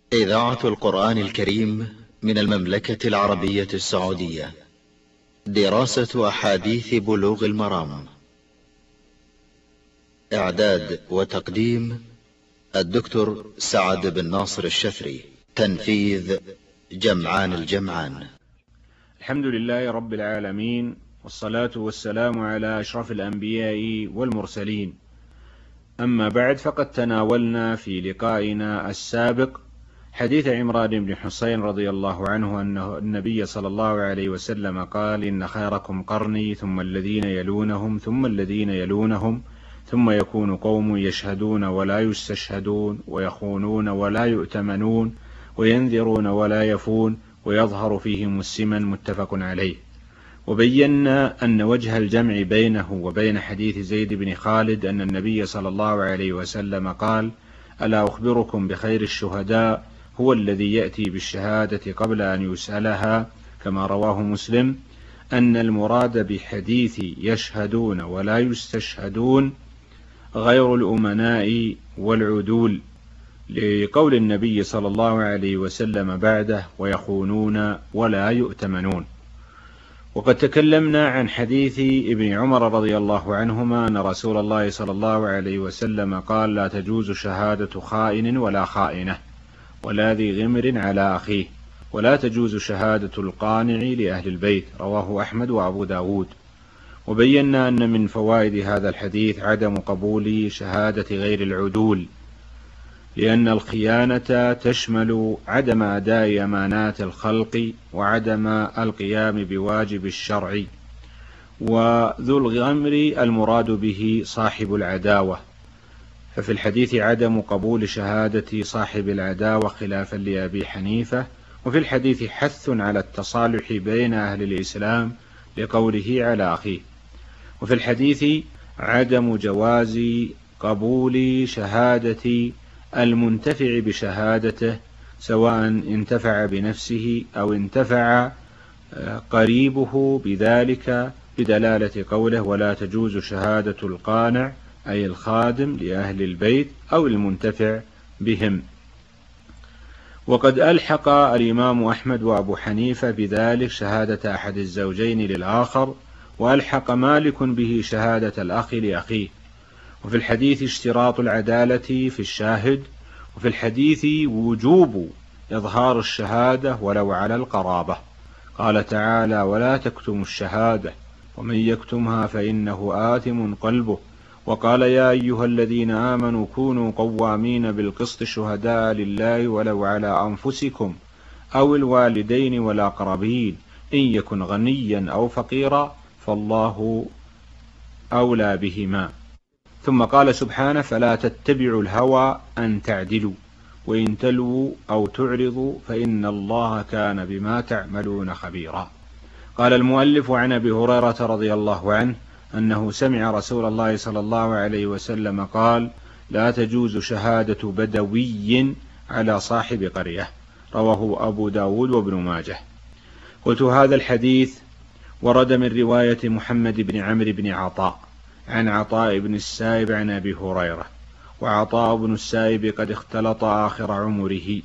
إذاعة القرآن الكريم من المملكة العربية السعودية. دراسة أحاديث بلوغ المرام. إعداد وتقديم الدكتور سعد بن ناصر الشفري. تنفيذ جمعان الجمعان. الحمد لله رب العالمين، والصلاة والسلام على أشرف الأنبياء والمرسلين. أما بعد، فقد تناولنا في لقائنا السابق حديث عمران بن حسين رضي الله عنه أنه النبي صلى الله عليه وسلم قال: إن خيركم قرني ثم الذين يلونهم ثم الذين يلونهم ثم يكون قوم يشهدون ولا يستشهدون ويخونون ولا يؤتمنون وينذرون ولا يفون ويظهر فيهم السمن. متفق عليه. وبينا أن وجه الجمع بينه وبين حديث زيد بن خالد أن النبي صلى الله عليه وسلم قال: ألا أخبركم بخير الشهداء هو الذي يأتي بالشهادة قبل أن يسألها، كما رواه مسلم، أن المراد بحديث يشهدون ولا يستشهدون غير الأمناء والعدول، لقول النبي صلى الله عليه وسلم بعده: ويخونون ولا يؤتمنون. وقد تكلمنا عن حديث ابن عمر رضي الله عنهما أن رسول الله صلى الله عليه وسلم قال: لا تجوز شهادة خائن ولا خائنة ولا ذي غمر على أخيه، ولا تجوز شهادة القانع لأهل البيت. رواه أحمد وأبو داود. وبينا أن من فوائد هذا الحديث عدم قبول شهادة غير العدول، لأن الخيانة تشمل عدم أداء أمانات الخلق وعدم القيام بواجب الشرع. وذو الغمر المراد به صاحب العداوة، ففي الحديث عدم قبول شهادة صاحب العداوة خلافا لأبي حنيفة. وفي الحديث حث على التصالح بين أهل الإسلام لقوله على أخيه. وفي الحديث عدم جواز قبول شهادة المنتفع بشهادته، سواء انتفع بنفسه أو انتفع قريبه بذلك، بدلالة قوله: ولا تجوز شهادة القانع أي الخادم لأهل البيت أو المنتفع بهم. وقد ألحق الإمام أحمد وأبو حنيفة بذلك شهادة أحد الزوجين للآخر، وألحق مالك به شهادة الأخ لأخيه. وفي الحديث اشتراط العدالة في الشاهد. وفي الحديث وجوب إظهار الشهادة ولو على القرابة. قال تعالى: ولا تكتموا الشهادة ومن يكتمها فإنه آثم قلبه. وقال: يا أيها الذين آمنوا كونوا قوامين بالقسط شهداء لله ولو على أنفسكم أو الوالدين والأقربين إن يكن غنيا أو فقيرا فالله أولى بهما. ثم قال سبحانه: فلا تتبعوا الهوى أن تعدلوا وإن تلووا أو تعرضوا فإن الله كان بما تعملون خبيرا. قال المؤلف: عن أبي هريرة رضي الله عنه أنه سمع رسول الله صلى الله عليه وسلم قال: لا تجوز شهادة بدوي على صاحب قرية. رواه أبو داود وابن ماجه. قلت: هذا الحديث ورد من رواية محمد بن عمرو بن عطاء عن عطاء بن السائب عن أبي هريرة، وعطاء بن السائب قد اختلط آخر عمره،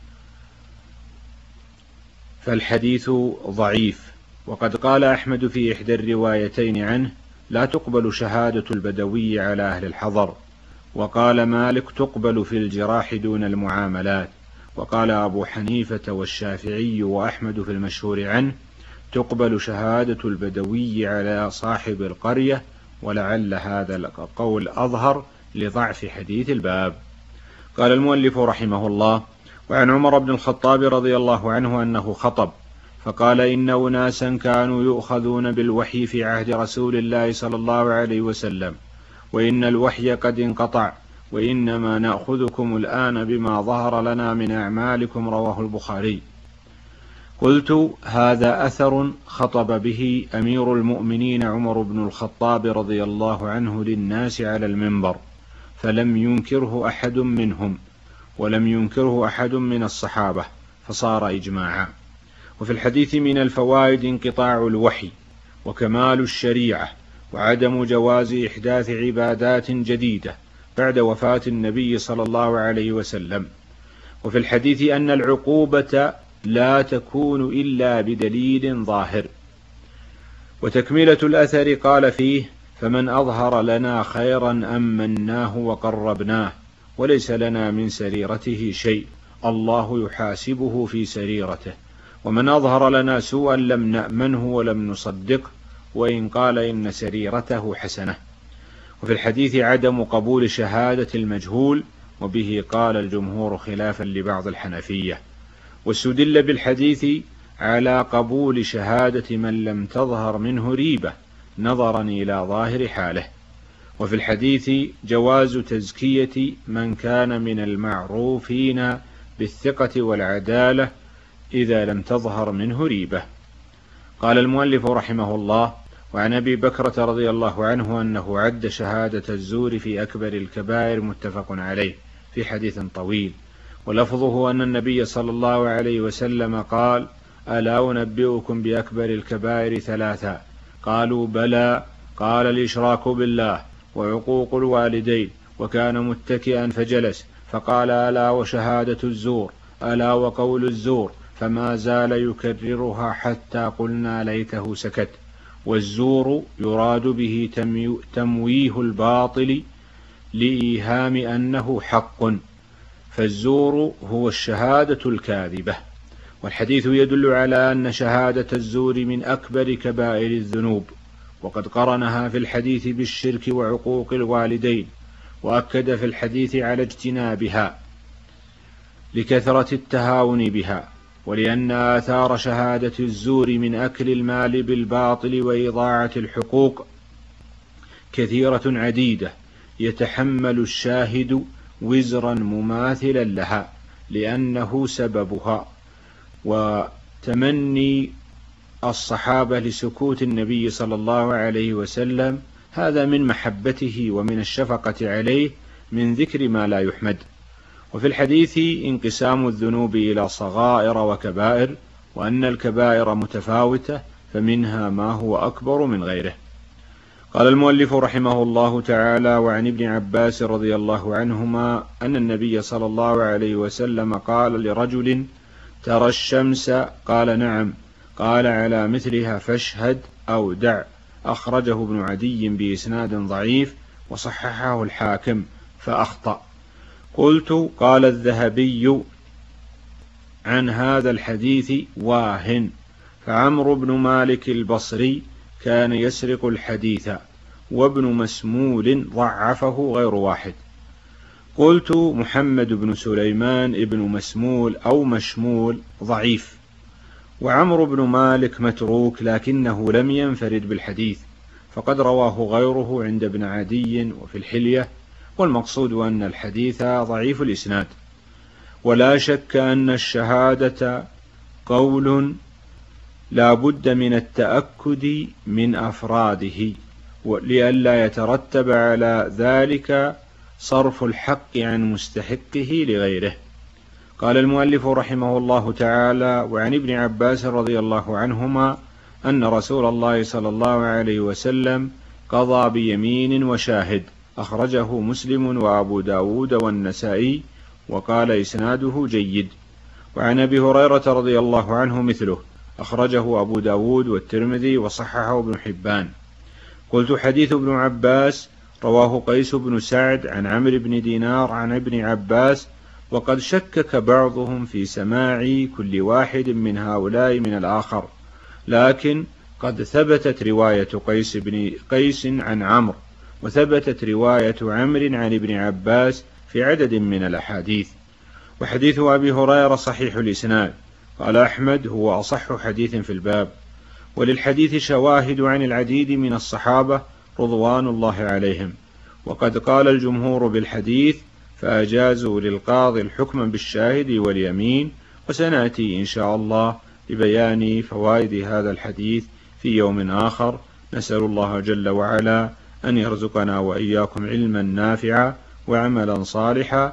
فالحديث ضعيف. وقد قال أحمد في إحدى الروايتين عنه: لا تقبل شهادة البدوي على أهل الحضر. وقال مالك: تقبل في الجراح دون المعاملات. وقال أبو حنيفة والشافعي وأحمد في المشهور عنه: تقبل شهادة البدوي على صاحب القرية، ولعل هذا القول أظهر لضعف حديث الباب. قال المؤلف رحمه الله: وعن عمر بن الخطاب رضي الله عنه أنه خطب فقال: إن أناسا كانوا يؤخذون بالوحي في عهد رسول الله صلى الله عليه وسلم، وإن الوحي قد انقطع، وإنما نأخذكم الآن بما ظهر لنا من أعمالكم. رواه البخاري. قلت: هذا أثر خطب به أمير المؤمنين عمر بن الخطاب رضي الله عنه للناس على المنبر، فلم ينكره أحد منهم، ولم ينكره أحد من الصحابة، فصار إجماعا. وفي الحديث من الفوائد انقطاع الوحي وكمال الشريعة، وعدم جواز إحداث عبادات جديدة بعد وفاة النبي صلى الله عليه وسلم. وفي الحديث أن العقوبة لا تكون إلا بدليل ظاهر. وتكملة الأثر قال فيه: فمن أظهر لنا خيرا أمناه وقربناه وليس لنا من سريرته شيء الله يحاسبه في سريرته، ومن أظهر لنا سوءا لم نأمنه ولم نصدقه وإن قال إن سريرته حسنة. وفي الحديث عدم قبول شهادة المجهول، وبه قال الجمهور خلافا لبعض الحنفية. واستدل بالحديث على قبول شهادة من لم تظهر منه ريبة نظرا إلى ظاهر حاله. وفي الحديث جواز تزكية من كان من المعروفين بالثقة والعدالة إذا لم تظهر منه ريبة. قال المؤلف رحمه الله: وعن أبي بكرة رضي الله عنه أنه عد شهادة الزور في أكبر الكبائر متفق عليه في حديث طويل، ولفظه أن النبي صلى الله عليه وسلم قال: ألا أنبئكم بأكبر الكبائر ثلاثة؟ قالوا بلى. قال: الإشراك بالله وعقوق الوالدين. وكان متكئا فجلس فقال: ألا وشهادة الزور، ألا وقول الزور، فما زال يكررها حتى قلنا ليته سكت. والزور يراد به تمويه الباطل لإيهام أنه حق، فالزور هو الشهادة الكاذبة. والحديث يدل على أن شهادة الزور من أكبر كبائر الذنوب، وقد قرنها في الحديث بالشرك وعقوق الوالدين، وأكد في الحديث على اجتنابها لكثرة التهاون بها، ولأن آثار شهادة الزور من أكل المال بالباطل وإضاعة الحقوق كثيرة عديدة، يتحمل الشاهد وزرا مماثلا لها لأنه سببها. وتمني الصحابة لسكوت النبي صلى الله عليه وسلم هذا من محبته ومن الشفقة عليه من ذكر ما لا يحمد. وفي الحديث انقسام الذنوب إلى صغائر وكبائر، وأن الكبائر متفاوتة فمنها ما هو أكبر من غيره. قال المؤلف رحمه الله تعالى: وعن ابن عباس رضي الله عنهما أن النبي صلى الله عليه وسلم قال لرجل: ترى الشمس؟ قال: نعم. قال: على مثلها فاشهد أو دع. أخرجه ابن عدي بإسناد ضعيف وصححه الحاكم فأخطأ. قلت: قال الذهبي عن هذا الحديث واهن، فعمرو بن مالك البصري كان يسرق الحديث، وابن مسمول ضعفه غير واحد. قلت: محمد بن سليمان ابن مسمول أو مشمول ضعيف، وعمرو بن مالك متروك لكنه لم ينفرد بالحديث، فقد رواه غيره عند ابن عدي وفي الحلية، والمقصود أن الحديث ضعيف الإسناد. ولا شك أن الشهادة قول لا بد من التأكد من أفراده، لئلا يترتب على ذلك صرف الحق عن مستحقه لغيره. قال المؤلف رحمه الله تعالى: وعن ابن عباس رضي الله عنهما أن رسول الله صلى الله عليه وسلم قضى بيمين وشاهد. أخرجه مسلم وأبو داود والنسائي، وقال إسناده جيد. وعن أبي هريرة رضي الله عنه مثله، أخرجه أبو داود والترمذي وصححه ابن حبان. قلت: حديث ابن عباس رواه قيس بن سعد عن عمرو بن دينار عن ابن عباس، وقد شكك بعضهم في سماع كل واحد من هؤلاء من الآخر، لكن قد ثبتت رواية قيس عن عمرو، وثبتت رواية عمرو عن ابن عباس في عدد من الأحاديث. وحديث أبي هريرة صحيح الإسناد. قال أحمد: هو أصح حديث في الباب. وللحديث شواهد عن العديد من الصحابة رضوان الله عليهم، وقد قال الجمهور بالحديث فأجازوا للقاضي الحكم بالشاهد واليمين. وسنأتي إن شاء الله لبيان فوائد هذا الحديث في يوم آخر. نسأل الله جل وعلا أن يرزقنا وإياكم علما نافعا وعملا صالحا،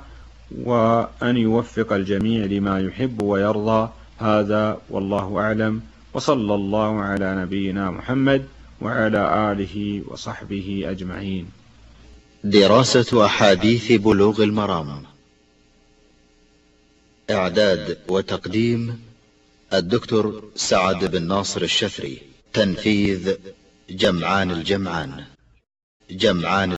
وأن يوفق الجميع لما يحب ويرضى. هذا والله أعلم، وصلى الله على نبينا محمد وعلى آله وصحبه أجمعين. دراسة أحاديث بلوغ المرام. إعداد وتقديم الدكتور سعد بن ناصر الشثري. تنفيذ جمعان الجمعان.